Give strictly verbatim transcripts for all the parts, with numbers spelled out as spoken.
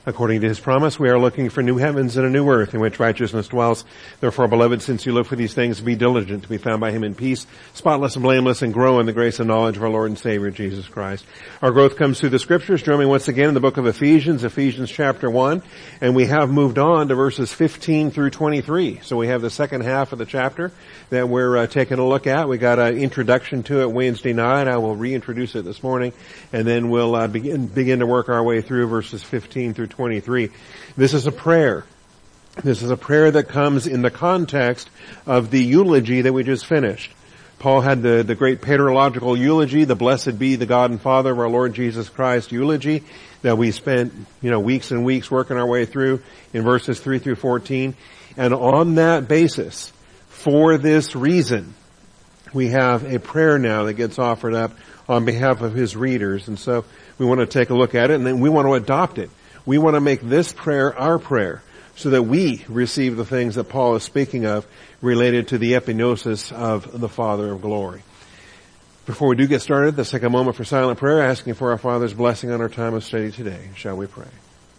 According to his promise, we are looking for new heavens and a new earth in which righteousness dwells. Therefore, beloved, since you look for these things, be diligent to be found by him in peace, spotless and blameless, and grow in the grace and knowledge of our Lord and Savior, Jesus Christ. Our growth comes through the Scriptures. Join me once again in the book of Ephesians, Ephesians chapter one, and we have moved on to verses fifteen through twenty-three. So we have the second half of the chapter that we're uh, taking a look at. We got an introduction to it Wednesday night. I will reintroduce it this morning, and then we'll uh, begin begin to work our way through verses fifteen through twenty-three. This is a prayer. This is a prayer that comes in the context of the eulogy that we just finished. Paul had the, the great paterological eulogy, the blessed be the God and Father of our Lord Jesus Christ eulogy that we spent, you know, weeks and weeks working our way through in verses three through fourteen. And on that basis, for this reason, we have a prayer now that gets offered up on behalf of his readers. And so we want to take a look at it, and then we want to adopt it. We want to make this prayer our prayer so that we receive the things that Paul is speaking of related to the epignosis of the Father of glory. Before we do get started, let's take a moment for silent prayer, asking for our Father's blessing on our time of study today. Shall we pray?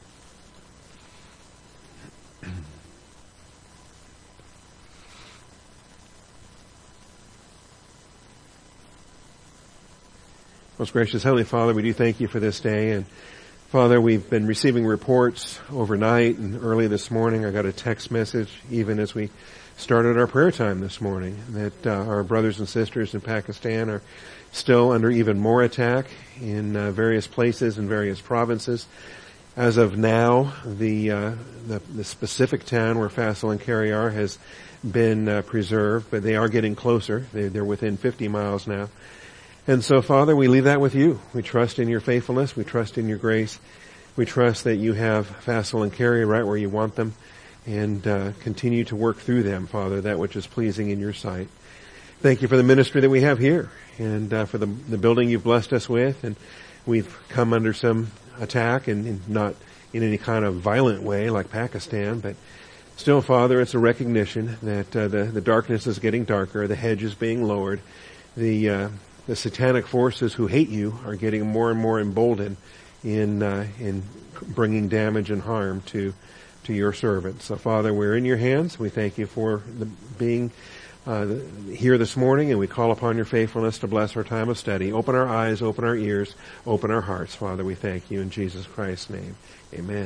Most gracious Heavenly Father, we do thank you for this day. And Father, we've been receiving reports overnight and early this morning. I got a text message even as we started our prayer time this morning that uh, our brothers and sisters in Pakistan are still under even more attack in uh, various places and various provinces. As of now, the, uh, the the specific town where Faisal and Kariar has been uh, preserved, but they are getting closer. They, they're within fifty miles now. And so, Father, we leave that with you. We trust in your faithfulness. We trust in your grace. We trust that you have Faisal and Carrie right where you want them, and uh, continue to work through them, Father, that which is pleasing in your sight. Thank you for the ministry that we have here, and uh, for the, the building you've blessed us with. And we've come under some attack, and, and not in any kind of violent way like Pakistan, but still, Father, it's a recognition that uh, the, the darkness is getting darker, the hedge is being lowered, the uh, The satanic forces who hate you are getting more and more emboldened in uh, in bringing damage and harm to to your servants. So, Father, we're in your hands. We thank you for the, being uh, here this morning, and we call upon your faithfulness to bless our time of study. Open our eyes, open our ears, open our hearts. Father, we thank you in Jesus Christ's name. Amen.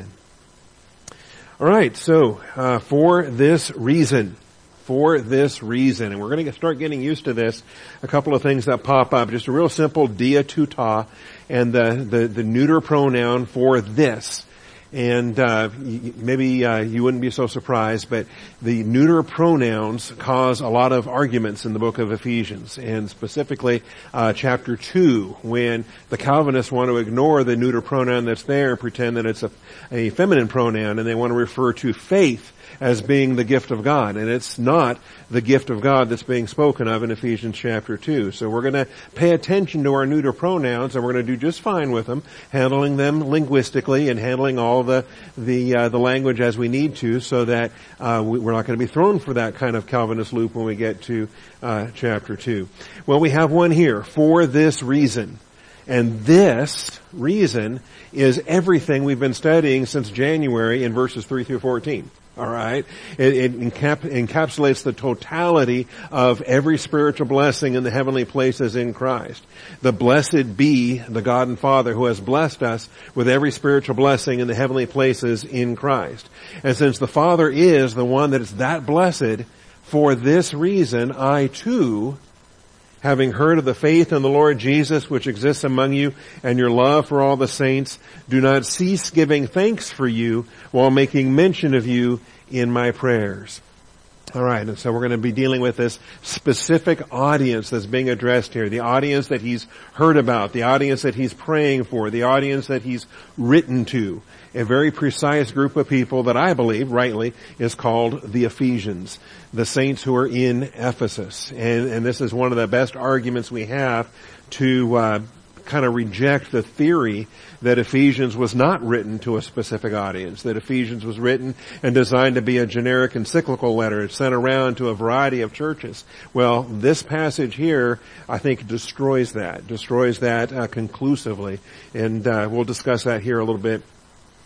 All right, so uh, for this reason... For this reason, and we're going to start getting used to this, a couple of things that pop up. Just a real simple dia tuta, and the, the, the neuter pronoun for this. And uh maybe uh, you wouldn't be so surprised, but the neuter pronouns cause a lot of arguments in the book of Ephesians, and specifically uh chapter two, when the Calvinists want to ignore the neuter pronoun that's there and pretend that it's a, a feminine pronoun, and they want to refer to faith as being the gift of God. And it's not the gift of God that's being spoken of in Ephesians chapter two. So we're going to pay attention to our neuter pronouns, and we're going to do just fine with them, handling them linguistically and handling all the the uh, the language as we need to, so that uh we, we're not going to be thrown for that kind of Calvinist loop when we get to uh chapter two. Well, we have one here, for this reason. And this reason is everything we've been studying since January in verses three through fourteen. All right. It, it encap, encapsulates the totality of every spiritual blessing in the heavenly places in Christ. The blessed be the God and Father who has blessed us with every spiritual blessing in the heavenly places in Christ. And since the Father is the one that is that blessed, for this reason I too, having heard of the faith in the Lord Jesus which exists among you, and your love for all the saints, do not cease giving thanks for you while making mention of you in my prayers. All right, and so we're going to be dealing with this specific audience that's being addressed here, the audience that he's heard about, the audience that he's praying for, the audience that he's written to. A very precise group of people that I believe, rightly, is called the Ephesians, the saints who are in Ephesus. And, and this is one of the best arguments we have to uh kind of reject the theory that Ephesians was not written to a specific audience, that Ephesians was written and designed to be a generic encyclical letter sent around to a variety of churches. Well, this passage here, I think, destroys that, destroys that uh, conclusively, and uh, we'll discuss that here a little bit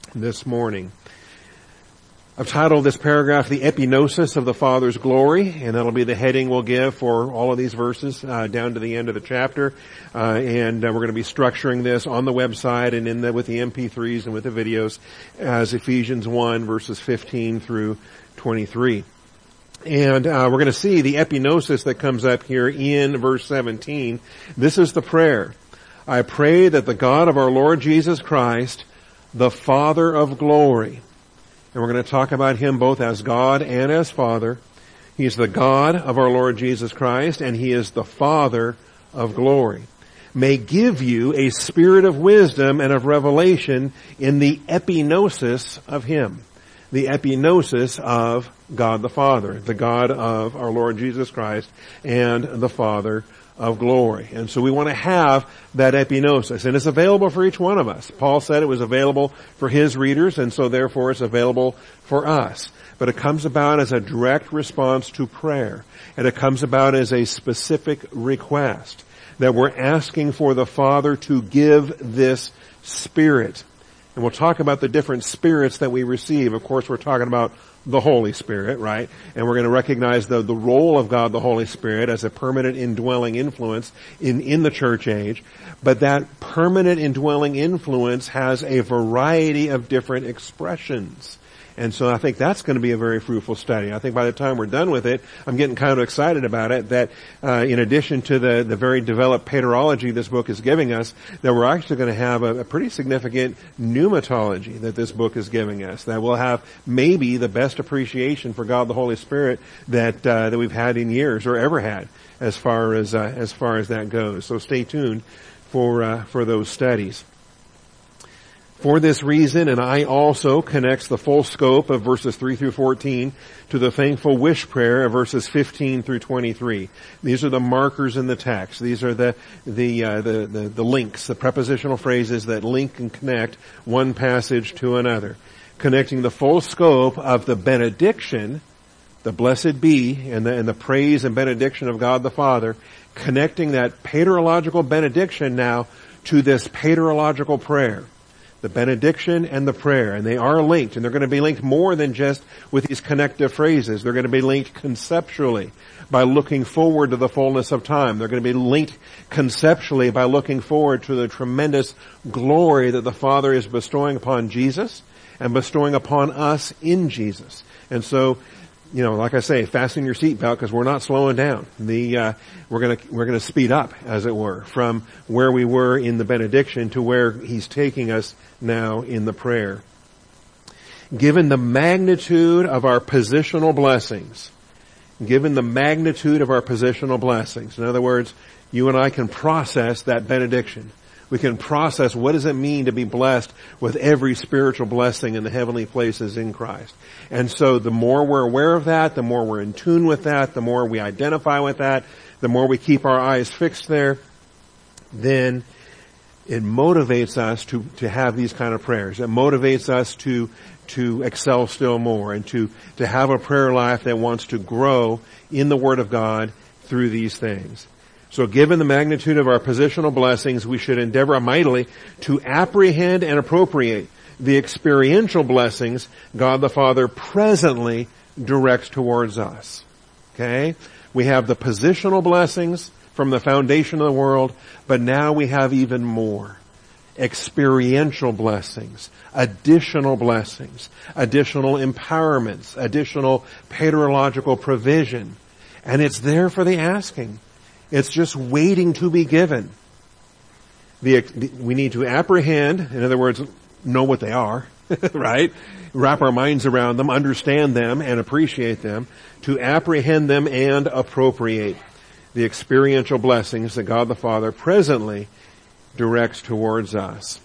this morning. I've titled this paragraph, The Epignosis of the Father's Glory, and that'll be the heading we'll give for all of these verses uh, down to the end of the chapter. Uh, and uh, we're going to be structuring this on the website and in the, with the M P threes and with the videos as Ephesians one, verses fifteen through twenty-three. And uh, we're going to see the epignosis that comes up here in verse seventeen. This is the prayer. I pray that the God of our Lord Jesus Christ, the Father of glory, and we're going to talk about Him both as God and as Father. He's the God of our Lord Jesus Christ, and He is the Father of glory, may give you a spirit of wisdom and of revelation in the epignosis of Him. The epignosis of God the Father, the God of our Lord Jesus Christ, and the Father of glory. And so we want to have that epignosis, and it's available for each one of us. Paul said it was available for his readers, and so therefore it's available for us. But it comes about as a direct response to prayer, and it comes about as a specific request that we're asking for the Father to give this Spirit. And we'll talk about the different spirits that we receive. Of course, we're talking about the Holy Spirit, right? And we're going to recognize the, the role of God, the Holy Spirit, as a permanent indwelling influence in, in the church age. But that permanent indwelling influence has a variety of different expressions. And so I think that's going to be a very fruitful study. I think by the time we're done with it, I'm getting kind of excited about it, that uh, in addition to the, the very developed paterology this book is giving us, that we're actually going to have a, a pretty significant pneumatology that this book is giving us, that we'll have maybe the best appreciation for God the Holy Spirit that uh, that we've had in years or ever had as far as uh, as far as that goes. So stay tuned for uh, for those studies. For this reason, and I also connects the full scope of verses three through fourteen to the thankful wish prayer of verses fifteen through twenty-three. These are the markers in the text. These are the the uh, the, the the links, the prepositional phrases that link and connect one passage to another, connecting the full scope of the benediction, the blessed be, and the, and the praise and benediction of God the Father, connecting that paterological benediction now to this paterological prayer. The benediction and the prayer, and they are linked, and they're going to be linked more than just with these connective phrases. They're going to be linked conceptually by looking forward to the fullness of time. They're going to be linked conceptually by looking forward to the tremendous glory that the Father is bestowing upon Jesus and bestowing upon us in Jesus. And so, you know, like I say, fasten your seatbelt because we're not slowing down. The uh, we're gonna we're gonna speed up, as it were, from where we were in the benediction to where He's taking us now in the prayer. Given the magnitude of our positional blessings, given the magnitude of our positional blessings, in other words, you and I can process that benediction. We can process what does it mean to be blessed with every spiritual blessing in the heavenly places in Christ. And so the more we're aware of that, the more we're in tune with that, the more we identify with that, the more we keep our eyes fixed there, then it motivates us to, to have these kind of prayers. It motivates us to, to excel still more and to, to have a prayer life that wants to grow in the Word of God through these things. So given the magnitude of our positional blessings, we should endeavor mightily to apprehend and appropriate the experiential blessings God the Father presently directs towards us. Okay? We have the positional blessings from the foundation of the world, but now we have even more. Experiential blessings, additional blessings, additional empowerments, additional paterological provision. And it's there for the asking. It's just waiting to be given. The, the, we need to apprehend, in other words, know what they are, right? Wrap our minds around them, understand them, and appreciate them. To apprehend them and appropriate the experiential blessings that God the Father presently directs towards us.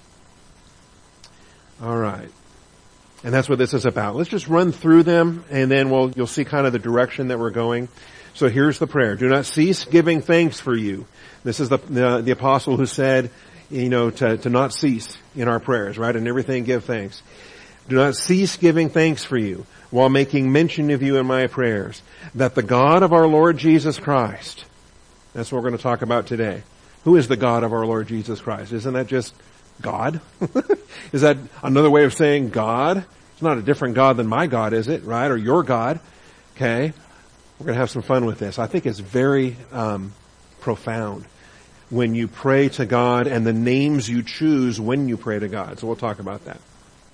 All right. And that's what this is about. Let's just run through them, and then we'll, you'll see kind of the direction that we're going. So here's the prayer. Do not cease giving thanks for you. This is the, the, the apostle who said, you know, to, to not cease in our prayers, right? And everything give thanks. Do not cease giving thanks for you while making mention of you in my prayers, that the God of our Lord Jesus Christ, that's what we're going to talk about today. Who is the God of our Lord Jesus Christ? Isn't that just God? Is that another way of saying God? It's not a different God than my God, is it? Right? Or your God? Okay. We're going to have some fun with this. I think it's very um, profound when you pray to God and the names you choose when you pray to God. So we'll talk about that.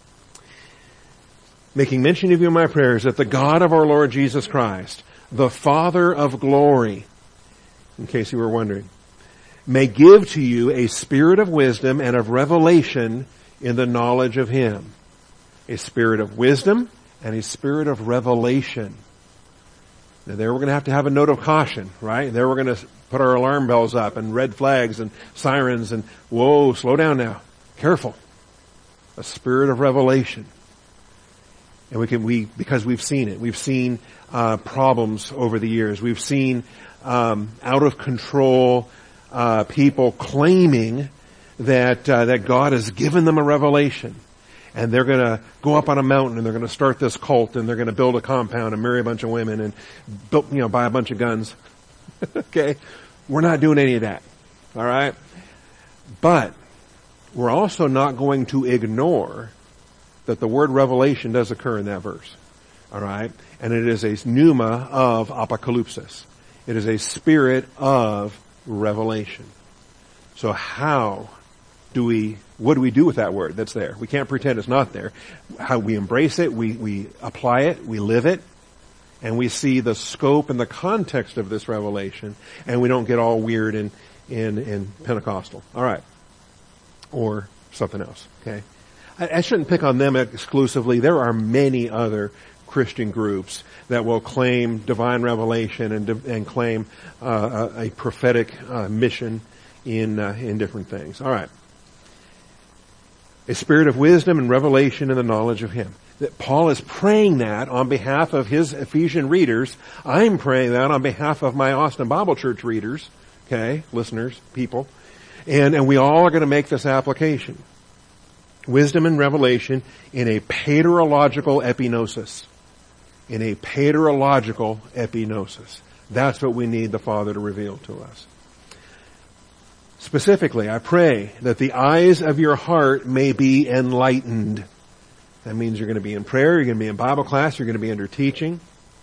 Making mention of you in my prayers that the God of our Lord Jesus Christ, the Father of glory, in case you were wondering, may give to you a spirit of wisdom and of revelation in the knowledge of Him. A spirit of wisdom and a spirit of revelation. Now there we're going to have to have a note of caution, right? There we're going to put our alarm bells up and red flags and sirens and, whoa, slow down now. Careful. A spirit of revelation. And we can, we, because we've seen it. We've seen, uh, problems over the years. We've seen, um, out of control, uh, people claiming that, uh, that God has given them a revelation. And they're gonna go up on a mountain and they're gonna start this cult and they're gonna build a compound and marry a bunch of women and build, you know, buy a bunch of guns. Okay? We're not doing any of that. Alright? But, we're also not going to ignore that the word revelation does occur in that verse. Alright? And it is a pneuma of apocalypsis. It is a spirit of revelation. So how do we, what do we do with that word that's there? We can't pretend it's not there. How we embrace it, we, we apply it, we live it, and we see the scope and the context of this revelation, and we don't get all weird and, in, in Pentecostal. Alright. Or something else. Okay? I, I shouldn't pick on them exclusively. There are many other Christian groups that will claim divine revelation and, and claim uh, a, a prophetic uh, mission in uh, in different things. All right. A spirit of wisdom and revelation in the knowledge of Him. That Paul is praying that on behalf of his Ephesian readers. I'm praying that on behalf of my Austin Bible Church readers. Okay, listeners, people. And, and we all are going to make this application. Wisdom and revelation in a paterological epinosis. In a paterological epinosis. That's what we need the Father to reveal to us. Specifically, I pray that the eyes of your heart may be enlightened. That means you're going to be in prayer, you're going to be in Bible class, you're going to be under teaching,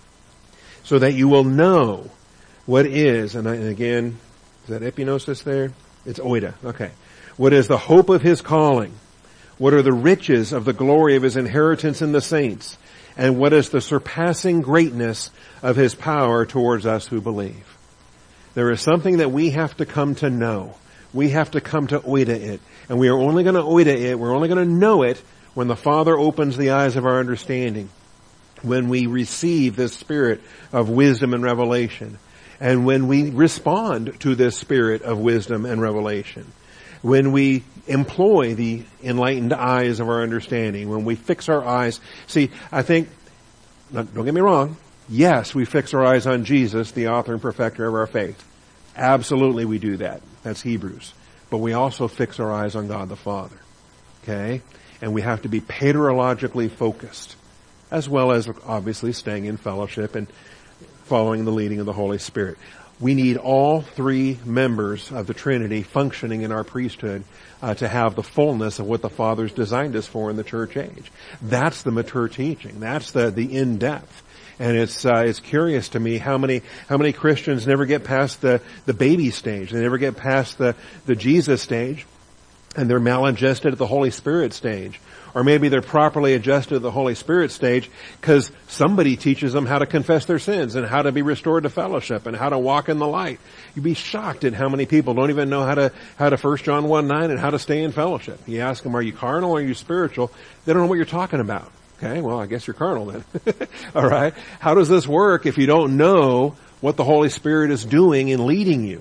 so that you will know what is, and, I, and again, is that epinosis there? It's oida, okay. What is the hope of His calling? What are the riches of the glory of His inheritance in the saints? And what is the surpassing greatness of His power towards us who believe? There is something that we have to come to know. We have to come to oida it. And we are only going to oida it, we're only going to know it when the Father opens the eyes of our understanding. When we receive this spirit of wisdom and revelation. And when we respond to this spirit of wisdom and revelation. When we employ the enlightened eyes of our understanding. When we fix our eyes. See, I think, don't get me wrong, yes, we fix our eyes on Jesus, the author and perfecter of our faith. Absolutely we do that. That's Hebrews. But we also fix our eyes on God the Father. Okay? And we have to be paterologically focused. As well as, obviously, staying in fellowship and following the leading of the Holy Spirit. We need all three members of the Trinity functioning in our priesthood uh, to have the fullness of what the Father's designed us for in the church age. That's the mature teaching. That's the, the in-depth. And it's, uh, it's curious to me how many, how many Christians never get past the, the baby stage. They never get past the, the Jesus stage. And they're maladjusted at the Holy Spirit stage. Or maybe they're properly adjusted at the Holy Spirit stage because somebody teaches them how to confess their sins and how to be restored to fellowship and how to walk in the light. You'd be shocked at how many people don't even know how to, how to First John one nine and how to stay in fellowship. You ask them, are you carnal or are you spiritual? They don't know what you're talking about. Okay, well, I guess you're carnal then. All right. How does this work if you don't know what the Holy Spirit is doing in leading you?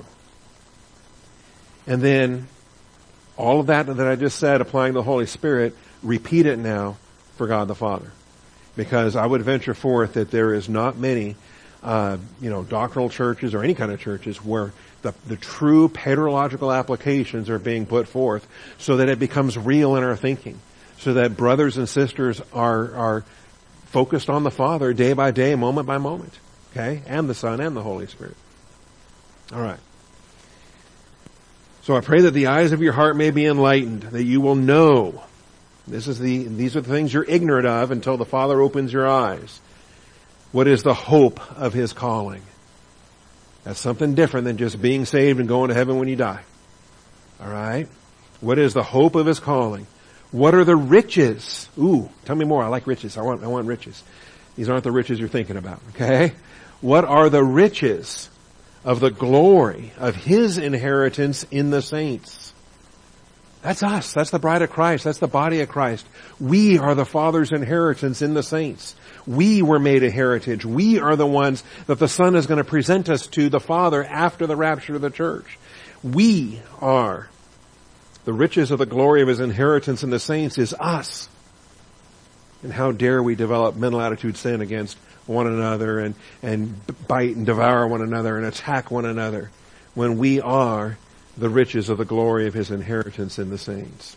And then all of that that I just said, applying the Holy Spirit, repeat it now for God the Father. Because I would venture forth that there is not many, uh, you know, doctrinal churches or any kind of churches where the, the true paterological applications are being put forth so that it becomes real in our thinking. So that brothers and sisters are, are focused on the Father day by day, moment by moment. Okay? And the Son and the Holy Spirit. Alright. So I pray that the eyes of your heart may be enlightened, that you will know. This is the, these are the things you're ignorant of until the Father opens your eyes. What is the hope of His calling? That's something different than just being saved and going to heaven when you die. Alright? What is the hope of His calling? What are the riches? Ooh, tell me more. I like riches. I want, I want riches. These aren't the riches you're thinking about, okay? What are the riches of the glory of His inheritance in the saints? That's us. That's the bride of Christ. That's the body of Christ. We are the Father's inheritance in the saints. We were made a heritage. We are the ones that the Son is going to present us to the Father after the rapture of the church. We are. The riches of the glory of His inheritance in the saints is us. And how dare we develop mental attitude sin against one another and, and bite and devour one another and attack one another when we are the riches of the glory of His inheritance in the saints.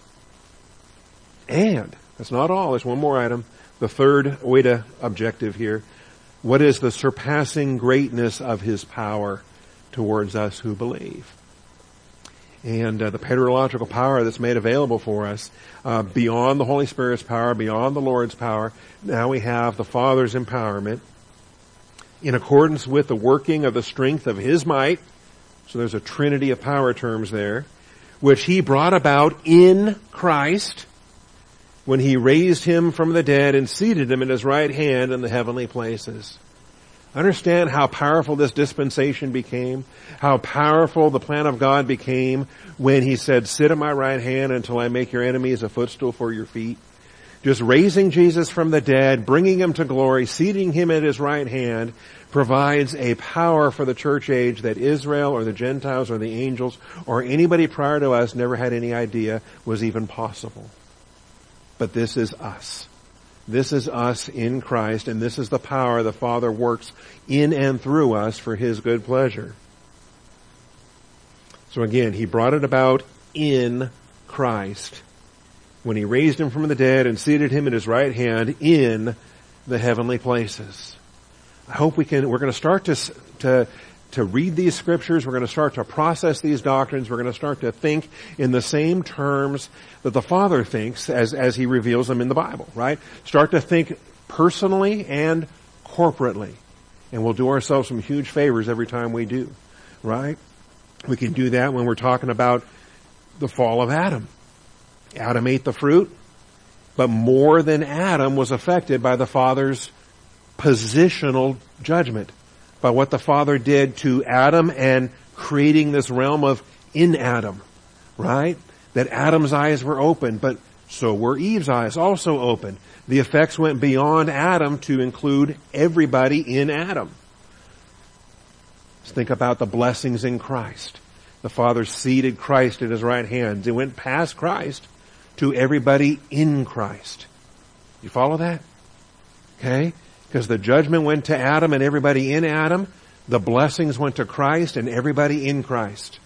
And, that's not all, there's one more item. The third oida objective here. What is the surpassing greatness of His power towards us who believe? And uh, the paterological power that's made available for us, uh, beyond the Holy Spirit's power, beyond the Lord's power, now we have the Father's empowerment in accordance with the working of the strength of His might. So there's a trinity of power terms there, which He brought about in Christ when He raised Him from the dead and seated Him at His right hand in the heavenly places. Understand how powerful this dispensation became, how powerful the plan of God became when He said, sit at my right hand until I make your enemies a footstool for your feet. Just raising Jesus from the dead, bringing Him to glory, seating Him at His right hand, provides a power for the church age that Israel or the Gentiles or the angels or anybody prior to us never had any idea was even possible. But this is us. This is us in Christ, and this is the power the Father works in and through us for His good pleasure. So again, He brought it about in Christ when He raised Him from the dead and seated Him at His right hand in the heavenly places. I hope we can, we're going to start to, to, to read these scriptures. We're going to start to process these doctrines. We're going to start to think in the same terms that the Father thinks as, as He reveals them in the Bible, right? Start to think personally and corporately. And we'll do ourselves some huge favors every time we do, right? We can do that when we're talking about the fall of Adam. Adam ate the fruit, but more than Adam was affected by the Father's positional judgment, by what the Father did to Adam and creating this realm of in Adam, right? That Adam's eyes were open, but so were Eve's eyes also open. The effects went beyond Adam to include everybody in Adam. Let's think about the blessings in Christ. The Father seated Christ at His right hand. It went past Christ to everybody in Christ. You follow that? Okay? Because the judgment went to Adam and everybody in Adam. The blessings went to Christ and everybody in Christ.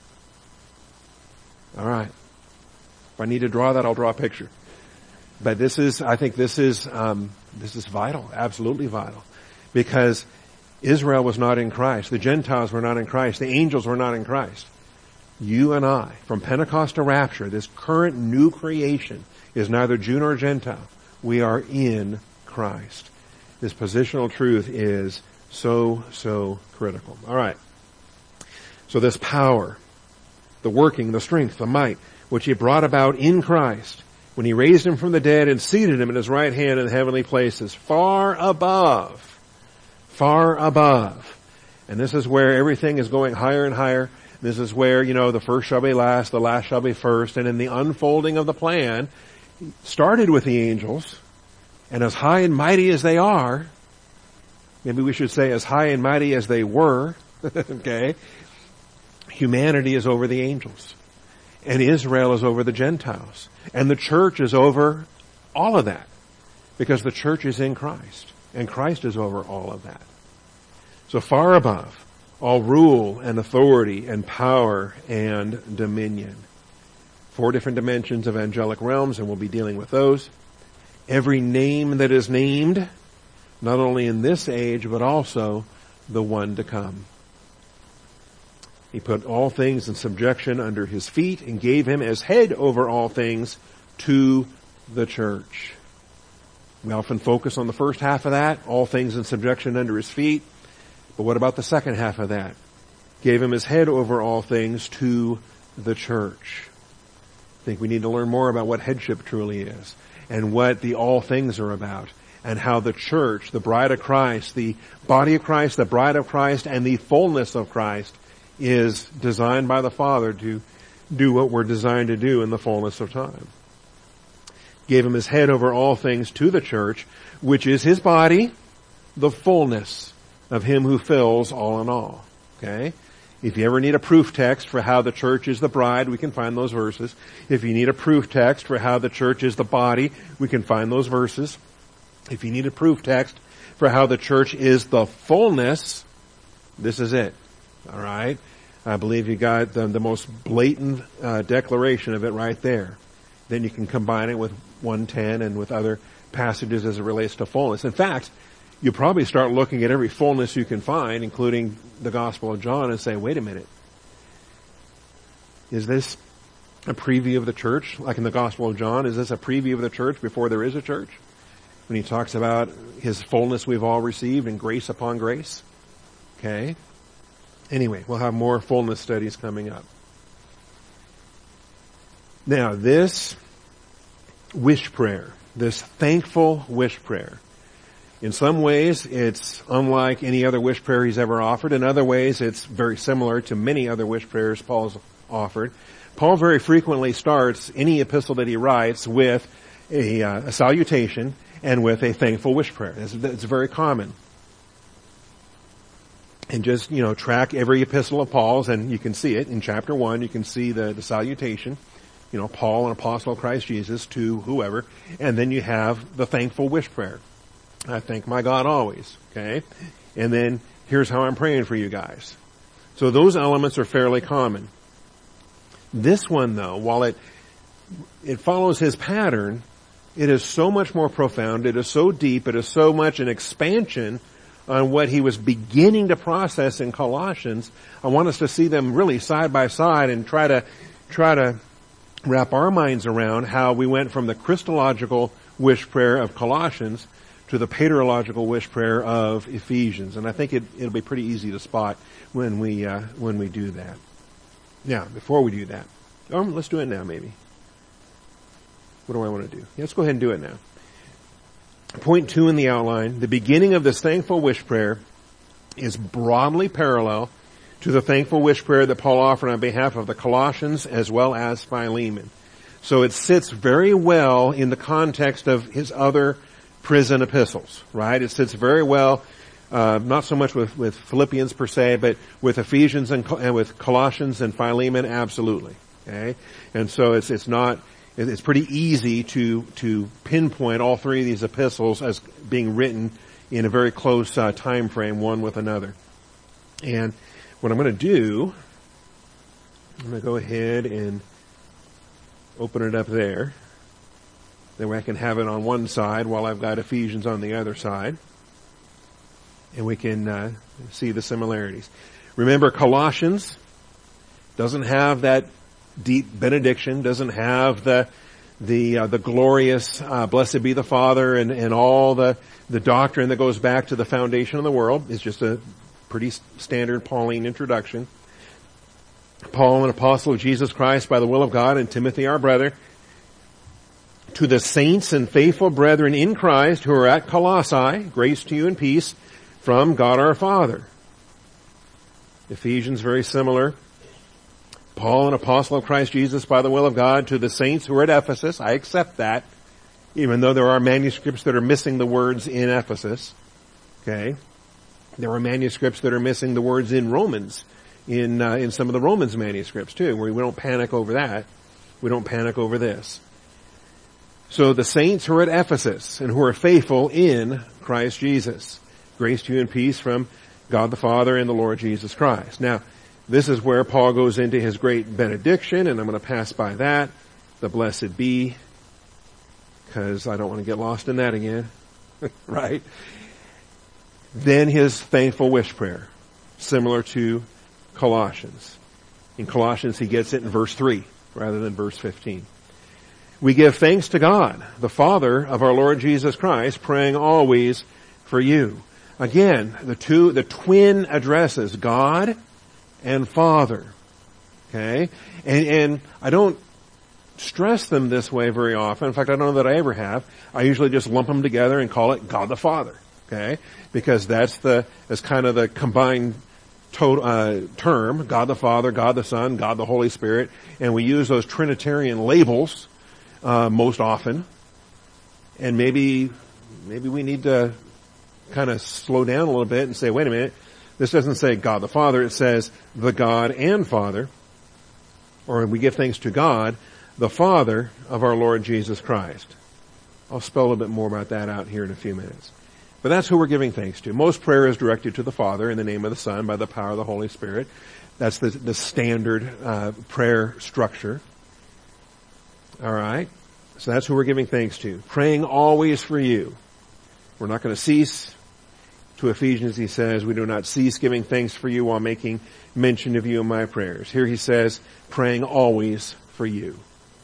All right. If I need to draw that, I'll draw a picture. But this is, I think this is, um, this is vital, absolutely vital. Because Israel was not in Christ. The Gentiles were not in Christ. The angels were not in Christ. You and I, from Pentecost to rapture, this current new creation is neither Jew nor Gentile. We are in Christ. This positional truth is so, so critical. All right. So this power, the working, the strength, the might, which He brought about in Christ when He raised Him from the dead and seated Him at His right hand in the heavenly places, far above, far above. And this is where everything is going higher and higher. This is where, you know, the first shall be last, the last shall be first. And in the unfolding of the plan, started with the angels, and as high and mighty as they are, maybe we should say as high and mighty as they were, okay, humanity is over the angels. And Israel is over the Gentiles. And the church is over all of that. Because the church is in Christ. And Christ is over all of that. So far above all rule and authority and power and dominion. Four different dimensions of angelic realms, and we'll be dealing with those. Every name that is named, not only in this age, but also the one to come. He put all things in subjection under his feet and gave him as head over all things to the church. We often focus on the first half of that, all things in subjection under his feet. But what about the second half of that? Gave him as head over all things to the church. I think we need to learn more about what headship truly is and what the all things are about and how the church, the bride of Christ, the body of Christ, the bride of Christ, and the fullness of Christ is designed by the Father to do what we're designed to do in the fullness of time. Gave him his head over all things to the church, which is his body, the fullness of him who fills all in all. Okay? If you ever need a proof text for how the church is the bride, we can find those verses. If you need a proof text for how the church is the body, we can find those verses. If you need a proof text for how the church is the fullness, this is it. All right? I believe you got the, the most blatant uh, declaration of it right there. Then you can combine it with one ten and with other passages as it relates to fullness. In fact, you'll probably start looking at every fullness you can find, including the Gospel of John, and say, wait a minute. Is this a preview of the church? Like in the Gospel of John, is this a preview of the church before there is a church? When he talks about his fullness we've all received and grace upon grace. Okay? Anyway, we'll have more fullness studies coming up. Now, this wish prayer, this thankful wish prayer, in some ways it's unlike any other wish prayer he's ever offered. In other ways it's very similar to many other wish prayers Paul's offered. Paul very frequently starts any epistle that he writes with a, uh, a salutation and with a thankful wish prayer. It's, it's very common. And just, you know, track every epistle of Paul's, and you can see it. In chapter one, you can see the, the salutation. You know, Paul, an apostle of Christ Jesus, to whoever. And then you have the thankful wish prayer. I thank my God always. Okay? And then, here's how I'm praying for you guys. So those elements are fairly common. This one, though, while it, it follows his pattern, it is so much more profound, it is so deep, it is so much an expansion on what he was beginning to process in Colossians. I want us to see them really side by side and try to, try to wrap our minds around how we went from the Christological wish prayer of Colossians to the paterological wish prayer of Ephesians. And I think it, it'll be pretty easy to spot when we, uh, when we do that. Now, before we do that, um, let's do it now maybe. What do I want to do? Yeah, let's go ahead and do it now. Point two in the outline, the beginning of this thankful wish prayer is broadly parallel to the thankful wish prayer that Paul offered on behalf of the Colossians as well as Philemon. So it sits very well in the context of his other prison epistles, right? It sits very well, uh, not so much with, with Philippians per se, but with Ephesians and, and with Colossians and Philemon, absolutely. Okay? And so it's, it's not, it's pretty easy to, to pinpoint all three of these epistles as being written in a very close uh, time frame, one with another. And what I'm going to do, I'm going to go ahead and open it up there. That way I can have it on one side while I've got Ephesians on the other side. And we can uh, see the similarities. Remember, Colossians doesn't have that deep benediction, doesn't have the the uh, the glorious uh, blessed be the Father and, and all the, the doctrine that goes back to the foundation of the world. It's just a pretty standard Pauline introduction. Paul, an apostle of Jesus Christ by the will of God, and Timothy, our brother, to the saints and faithful brethren in Christ who are at Colossae, grace to you and peace from God our Father. Ephesians, very similar. Paul, an apostle of Christ Jesus by the will of God, to the saints who are at Ephesus. I accept that, even though there are manuscripts that are missing the words in Ephesus. Okay? There are manuscripts that are missing the words in Romans, in uh, in some of the Romans manuscripts too, where we don't panic over that. We don't panic over this. So the saints who are at Ephesus and who are faithful in Christ Jesus. Grace to you and peace from God the Father and the Lord Jesus Christ. Now, this is where Paul goes into his great benediction, and I'm going to pass by that. The blessed be, because I don't want to get lost in that again. Right? Then his thankful wish prayer, similar to Colossians. In Colossians, he gets it in verse three rather than verse fifteen. We give thanks to God, the Father of our Lord Jesus Christ, praying always for you. Again, the two, the twin addresses, God and Father. Okay? And, and I don't stress them this way very often. In fact, I don't know that I ever have. I usually just lump them together and call it God the Father. Okay? Because that's the, that's kind of the combined to, uh, term, God the Father, God the Son, God the Holy Spirit. And we use those Trinitarian labels, uh, most often. And maybe, maybe we need to kind of slow down a little bit and say, wait a minute, this doesn't say God the Father, it says the God and Father. Or we give thanks to God, the Father of our Lord Jesus Christ. I'll spell a little bit more about that out here in a few minutes. But that's who we're giving thanks to. Most prayer is directed to the Father in the name of the Son by the power of the Holy Spirit. That's the, the standard uh, prayer structure. All right? So that's who we're giving thanks to. Praying always for you. We're not going to cease. To Ephesians he says, we do not cease giving thanks for you while making mention of you in my prayers. Here he says, praying always for you.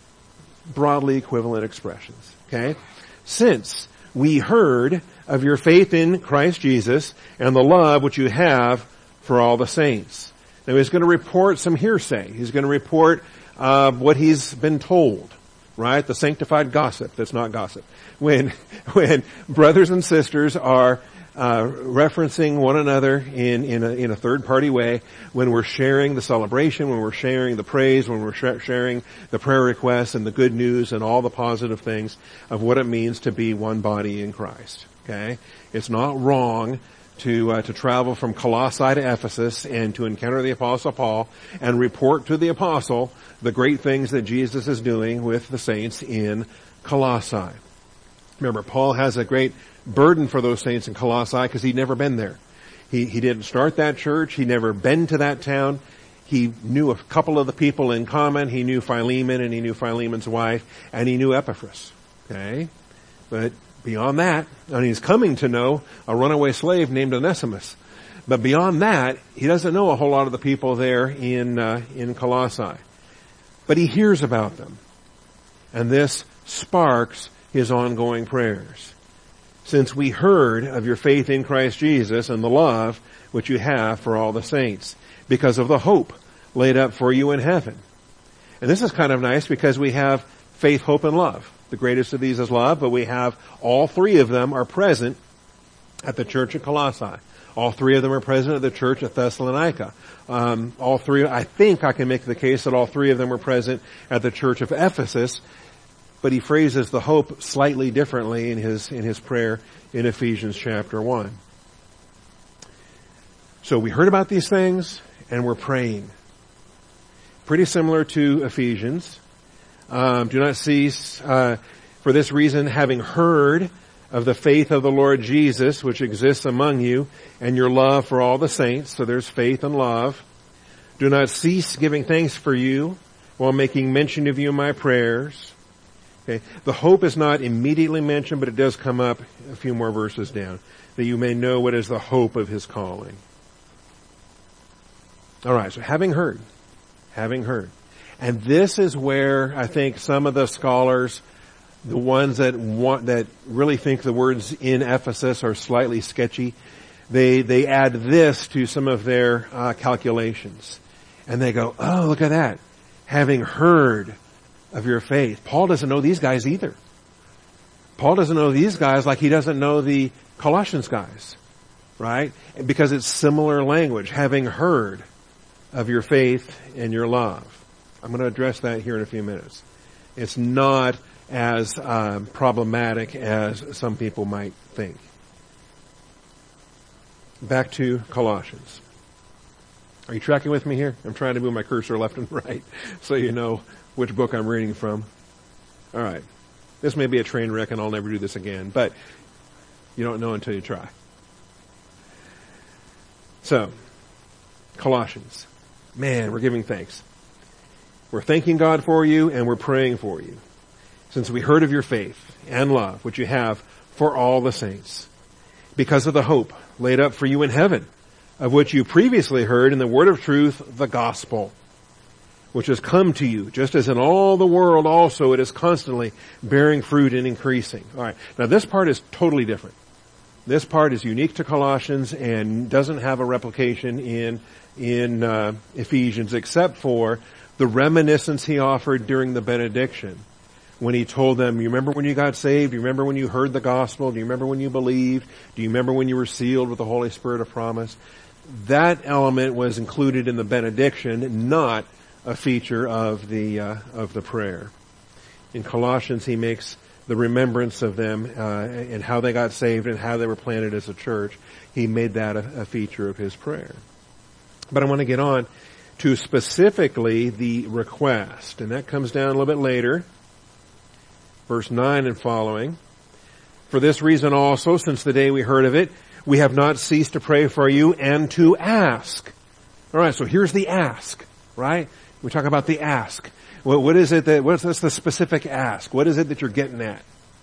Broadly equivalent expressions. Okay? Since we heard of your faith in Christ Jesus and the love which you have for all the saints. Now he's going to report some hearsay. He's going to report uh, what he's been told. Right? The sanctified gossip that's not gossip. When, when brothers and sisters are Uh, referencing one another in, in a, in a third party way, when we're sharing the celebration, when we're sharing the praise, when we're sh- sharing the prayer requests and the good news and all the positive things of what it means to be one body in Christ. Okay? It's not wrong to, uh, to travel from Colossae to Ephesus and to encounter the Apostle Paul and report to the Apostle the great things that Jesus is doing with the saints in Colossae. Remember, Paul has a great burden for those saints in Colossae because he'd never been there. He, he didn't start that church. He'd never been to that town. He knew a couple of the people in common. He knew Philemon and he knew Philemon's wife and he knew Epaphras. Okay? But beyond that, and he's coming to know a runaway slave named Onesimus. But beyond that, he doesn't know a whole lot of the people there in, uh, in Colossae. But he hears about them. And this sparks his ongoing prayers. Since we heard of your faith in Christ Jesus and the love which you have for all the saints, because of the hope laid up for you in heaven. And this is kind of nice because we have faith, hope, and love. The greatest of these is love, but we have all three of them are present at the church at Colossae. All three of them are present at the church at Thessalonica. Um, all three, I think I can make the case that all three of them were present at the church of Ephesus. But he phrases the hope slightly differently in his, in his prayer in Ephesians chapter one. So we heard about these things and we're praying. Pretty similar to Ephesians. Um, do not cease, uh, for this reason, having heard of the faith of the Lord Jesus, which exists among you, and your love for all the saints. So there's faith and love. Do not cease giving thanks for you while making mention of you in my prayers. Okay. The hope is not immediately mentioned, but it does come up a few more verses down, that you may know what is the hope of his calling. All right, so having heard, having heard. And this is where I think some of the scholars, the ones that want, that really think the words in Ephesus are slightly sketchy, they, they add this to some of their uh, calculations. And they go, oh, look at that. Having heard of your faith. Paul doesn't know these guys either. Paul doesn't know these guys like he doesn't know the Colossians guys, right? Because it's similar language, having heard of your faith and your love. I'm going to address that here in a few minutes. It's not as um, problematic as some people might think. Back to Colossians. Are you tracking with me here? I'm trying to move my cursor left and right so you know which book I'm reading from. All right. This may be a train wreck and I'll never do this again, but you don't know until you try. So, Colossians. Man, we're giving thanks. We're thanking God for you and we're praying for you. Since we heard of your faith and love, which you have for all the saints. Because of the hope laid up for you in heaven. of which you previously heard in the word of truth, the gospel, which has come to you, just as in all the world also it is constantly bearing fruit and increasing. All right. Now this part is totally different. This part is unique to Colossians and doesn't have a replication in in uh, Ephesians, except for the reminiscence he offered during the benediction, when he told them, you remember when you got saved? Do you remember when you heard the gospel? Do you remember when you believed? Do you remember when you were sealed with the Holy Spirit of promise? That element was included in the benediction, not a feature of the uh, of the prayer. In Colossians, he makes the remembrance of them uh, and how they got saved and how they were planted as a church. He made that a, a feature of his prayer. But I want to get on to specifically the request, and that comes down a little bit later, verse nine and following. For this reason also, since the day we heard of it, we have not ceased to pray for you and to ask. All right, so here's the ask, right? We talk about the ask. Well, what is it that, what's this, the specific ask? What is it that you're getting at?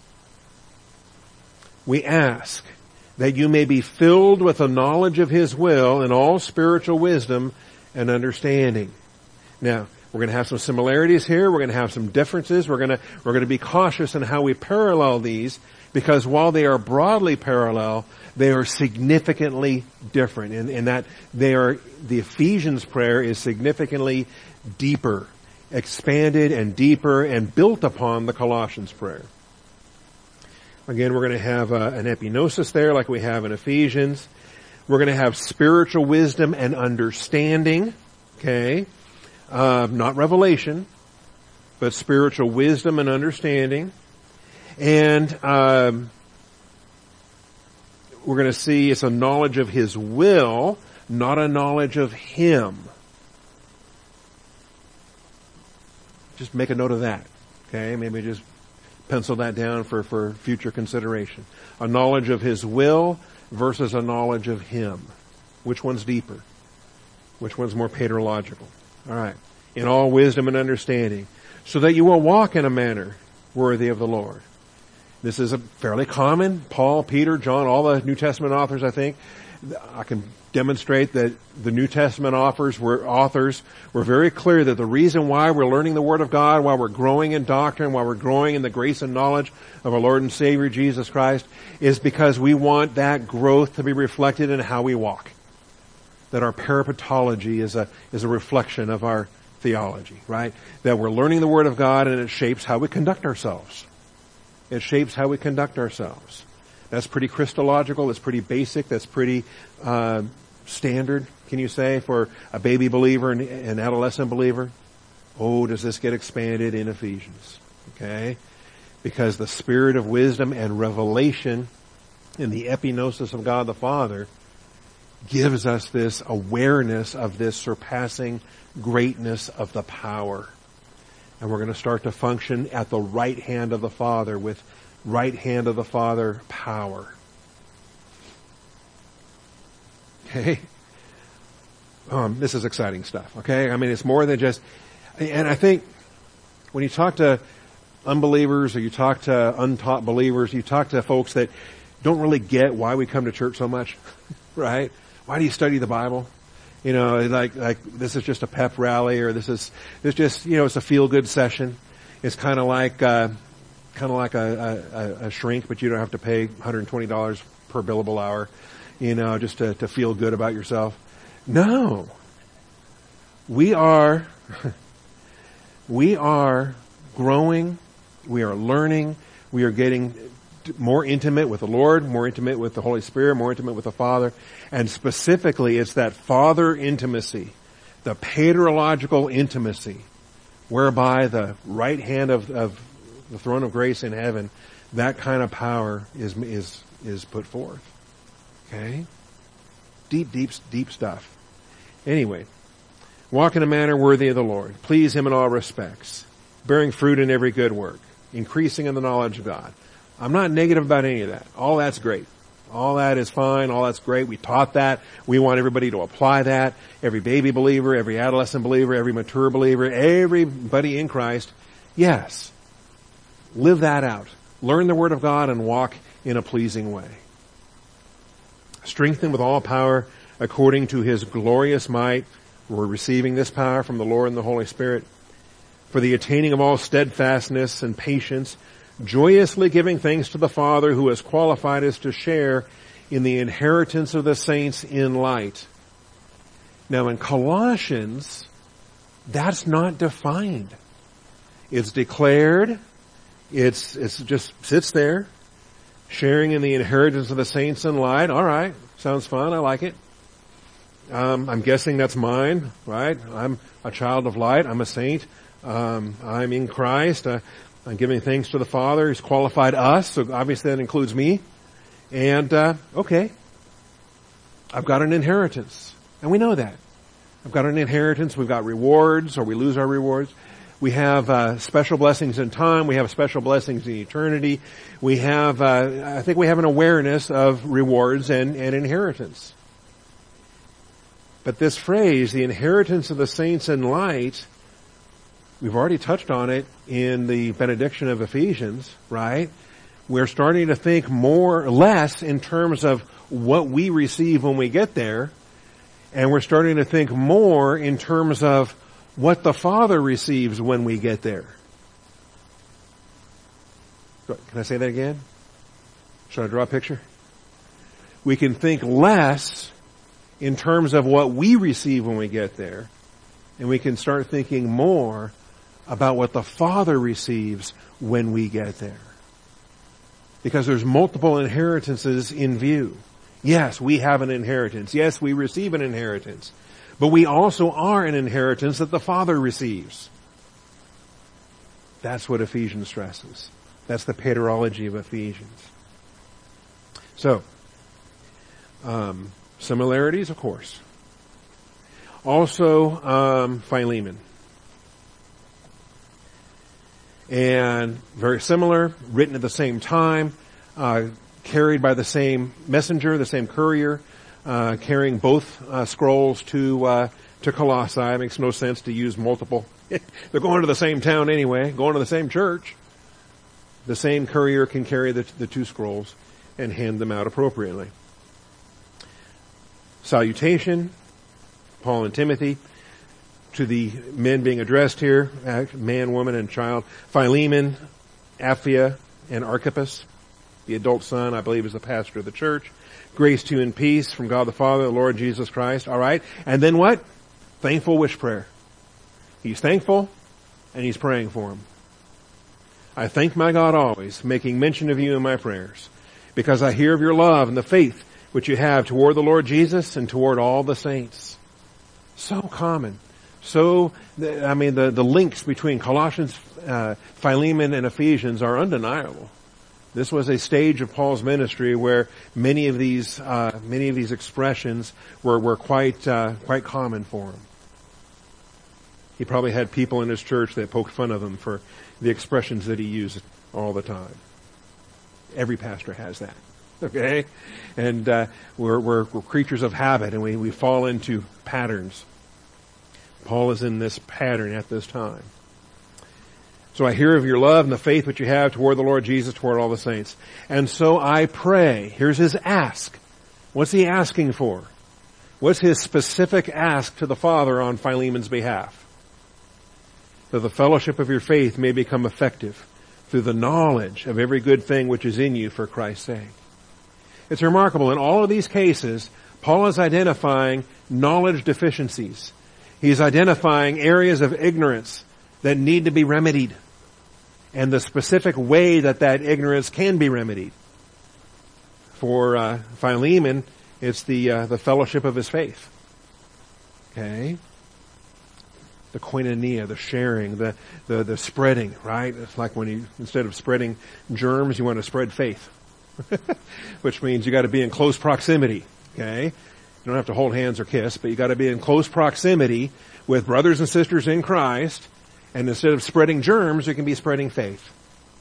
We ask that you may be filled with the knowledge of His will and all spiritual wisdom and understanding. Now, we're going to have some similarities here. We're going to have some differences. We're going to, we're going to be cautious in how we parallel these, because while they are broadly parallel, they are significantly different in, in that they are, the Ephesians prayer is significantly deeper, expanded and deeper and built upon the Colossians prayer. Again, we're going to have uh, an epinosis there like we have in Ephesians. We're going to have spiritual wisdom and understanding, okay? Uh, not revelation, but spiritual wisdom and understanding. And um, we're going to see it's a knowledge of His will, not a knowledge of Him. Just make a note of that, okay? Maybe just pencil that down for, for future consideration. A knowledge of His will versus a knowledge of Him. Which one's deeper? Which one's more paterological? All right. In all wisdom and understanding, so that you will walk in a manner worthy of the Lord. This is a fairly common. Paul, Peter, John, all the New Testament authors, I think. I can demonstrate that the New Testament authors were, authors were very clear that the reason why we're learning the Word of God, why we're growing in doctrine, why we're growing in the grace and knowledge of our Lord and Savior Jesus Christ, is because we want that growth to be reflected in how we walk. That our parapetology is a, is a reflection of our theology, right? That we're learning the Word of God and it shapes how we conduct ourselves. It shapes how we conduct ourselves. That's pretty Christological. That's pretty basic. That's pretty uh, standard, can you say, for a baby believer and an adolescent believer? Oh, does this get expanded in Ephesians? Okay? Because the spirit of wisdom and revelation in the epinosis of God the Father gives us this awareness of this surpassing greatness of the power. And we're going to start to function at the right hand of the Father with right hand of the Father power. Okay? Um, this is exciting stuff, okay? I mean, it's more than just, and I think when you talk to unbelievers or you talk to untaught believers, you talk to folks that don't really get why we come to church so much, right? Why do you study the Bible? You know, like, like this is just a pep rally, or this is, it's just, you know, it's a feel-good session. It's kind of like, uh, kind of like a, a, a shrink, but you don't have to pay one hundred twenty dollars per billable hour, you know, just to, to feel good about yourself. No. We are, we are growing, we are learning, we are getting more intimate with the Lord, more intimate with the Holy Spirit, more intimate with the Father, and specifically it's that Father intimacy, the paterological intimacy, whereby the right hand of, of the throne of grace in heaven, that kind of power is is is put forth. Okay? Deep, deep, deep stuff. Anyway, walk in a manner worthy of the Lord. Please Him in all respects. Bearing fruit in every good work. Increasing in the knowledge of God. I'm not negative about any of that. All that's great. All that is fine. All that's great. We taught that. We want everybody to apply that. Every baby believer, every adolescent believer, every mature believer, everybody in Christ. Yes. Live that out. Learn the Word of God and walk in a pleasing way. Strengthened with all power according to his glorious might. We're receiving this power from the Lord and the Holy Spirit for the attaining of all steadfastness and patience, joyously giving thanks to the Father who has qualified us to share in the inheritance of the saints in light. Now in Colossians, that's not defined. It's declared, it's, it's just sits there, sharing in the inheritance of the saints in light. All right, sounds fun, I like it. Um, I'm guessing that's mine, right? I'm a child of light, I'm a saint, um, I'm in Christ, uh, I'm giving thanks to the Father, He's qualified us, so obviously that includes me. And, uh, okay, I've got an inheritance, and we know that. I've got an inheritance, we've got rewards, or we lose our rewards. We have uh, special blessings in time, we have special blessings in eternity. We have, uh, I think we have an awareness of rewards and, and inheritance. But this phrase, the inheritance of the saints in light, we've already touched on it in the benediction of Ephesians, right? We're starting to think more or less in terms of what we receive when we get there, and we're starting to think more in terms of what the Father receives when we get there. Can I say that again? Should I draw a picture? We can think less in terms of what we receive when we get there, and we can start thinking more about what the Father receives when we get there. Because there's multiple inheritances in view. Yes, we have an inheritance. Yes, we receive an inheritance. But we also are an inheritance that the Father receives. That's what Ephesians stresses. That's the paterology of Ephesians. So, um, similarities, of course. Also, um, Philemon. And very similar, written at the same time, uh, carried by the same messenger, the same courier, uh, carrying both uh, scrolls to uh, to Colossae. It makes no sense to use multiple. They're going to the same town anyway, going to the same church. The same courier can carry the, the two scrolls and hand them out appropriately. Salutation, Paul and Timothy, to the men being addressed here, man, woman, and child. Philemon, Apphia, and Archippus. The adult son, I believe, is the pastor of the church. Grace to you and peace from God the Father, the Lord Jesus Christ. All right. And then what? Thankful wish prayer. He's thankful, and he's praying for him. I thank my God always, making mention of you in my prayers, because I hear of your love and the faith which you have toward the Lord Jesus and toward all the saints. So common. So, I mean, the, the links between Colossians, uh, Philemon, and Ephesians are undeniable. This was a stage of Paul's ministry where many of these, uh, many of these expressions were, were quite, uh, quite common for him. He probably had people in his church that poked fun of him for the expressions that he used all the time. Every pastor has that. Okay? And, uh, we're, we're, we're creatures of habit, and we, we fall into patterns. Paul is in this pattern at this time. So I hear of your love and the faith which you have toward the Lord Jesus, toward all the saints. And so I pray. Here's his ask. What's he asking for? What's his specific ask to the Father on Philemon's behalf? That the fellowship of your faith may become effective through the knowledge of every good thing which is in you for Christ's sake. It's remarkable. In all of these cases, Paul is identifying knowledge deficiencies. He's identifying areas of ignorance that need to be remedied, and the specific way that that ignorance can be remedied. For uh, Philemon, it's the uh, the fellowship of his faith. Okay, the koinonia, the sharing, the the the spreading. Right? It's like when you instead of spreading germs, you want to spread faith, which means you got to be in close proximity. Okay, you don't have to hold hands or kiss, but you got to be in close proximity with brothers and sisters in Christ. And instead of spreading germs, you can be spreading faith.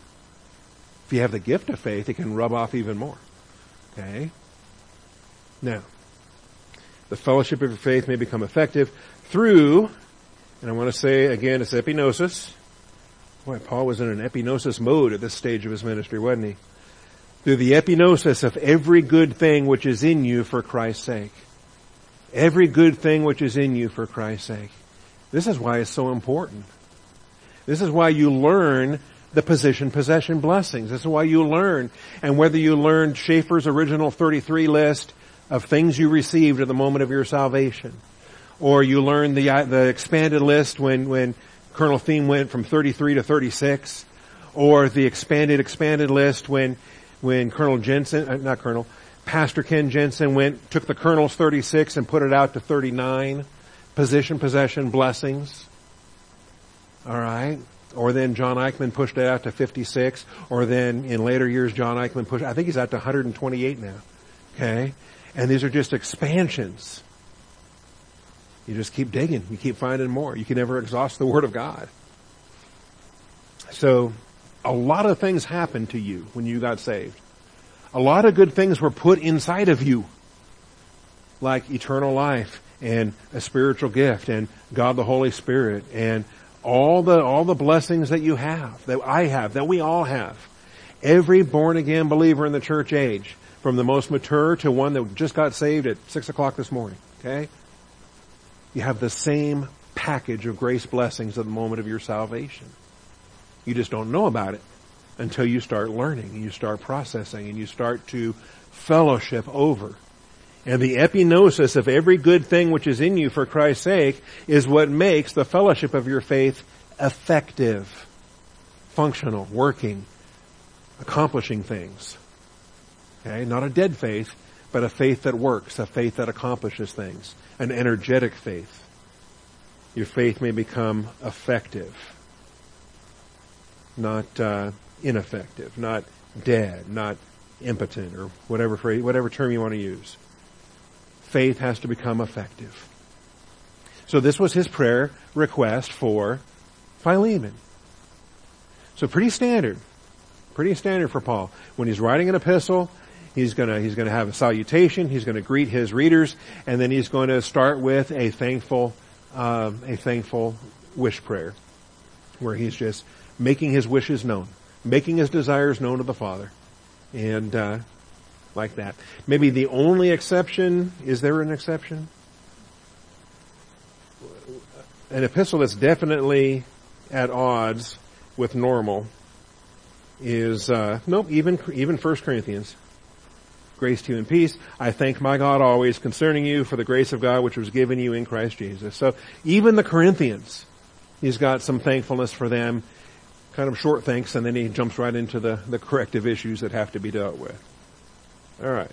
If you have the gift of faith, it can rub off even more. Okay? Now, the fellowship of your faith may become effective through, and I want to say again, it's epinosis. Boy, Paul was in an epinosis mode at this stage of his ministry, wasn't he? Through the epinosis of every good thing which is in you for Christ's sake. Every good thing which is in you for Christ's sake. This is why it's so important. This is why you learn the position possession blessings. This is why you learn, and whether you learned Schaeffer's original thirty-three list of things you received at the moment of your salvation, or you learn the the expanded list when when Colonel Thiem went from thirty-three to thirty-six, or the expanded expanded list when when Colonel Jensen, uh, not Colonel, Pastor Ken Jensen went took the Colonel's thirty-six and put it out to thirty-nine. Position possession blessings. All right. Or then John Eichmann pushed it out to fifty-six, or then in later years John Eichmann pushed, I think he's out to one hundred twenty-eight now. Okay? And these are just expansions. You just keep digging. You keep finding more. You can never exhaust the Word of God. So, a lot of things happened to you when you got saved. A lot of good things were put inside of you, like eternal life and a spiritual gift and God the Holy Spirit and all the all the blessings that you have, that I have, that we all have. Every born-again believer in the church age, from the most mature to one that just got saved at six o'clock this morning, okay? You have the same package of grace blessings at the moment of your salvation. You just don't know about it until you start learning and you start processing and you start to fellowship over. And the epignosis of every good thing which is in you for Christ's sake is what makes the fellowship of your faith effective, functional, working, accomplishing things. Okay? Not a dead faith, but a faith that works, a faith that accomplishes things, an energetic faith. Your faith may become effective, not uh, ineffective, not dead, not impotent, or whatever phrase, whatever term you want to use. Faith has to become effective. So this was his prayer request for Philemon. So pretty standard. Pretty standard for Paul. When he's writing an epistle, he's gonna, he's gonna have a salutation, he's gonna greet his readers, and then he's going to start with a thankful, um, a thankful wish prayer, where he's just making his wishes known, making his desires known to the Father. And, uh, like that. Maybe the only exception, is there an exception? An epistle that's definitely at odds with normal is, uh, nope, even, even First Corinthians. Grace to you and peace. I thank my God always concerning you for the grace of God which was given you in Christ Jesus. So even the Corinthians, he's got some thankfulness for them, kind of short thanks, and then he jumps right into the, the corrective issues that have to be dealt with. All right.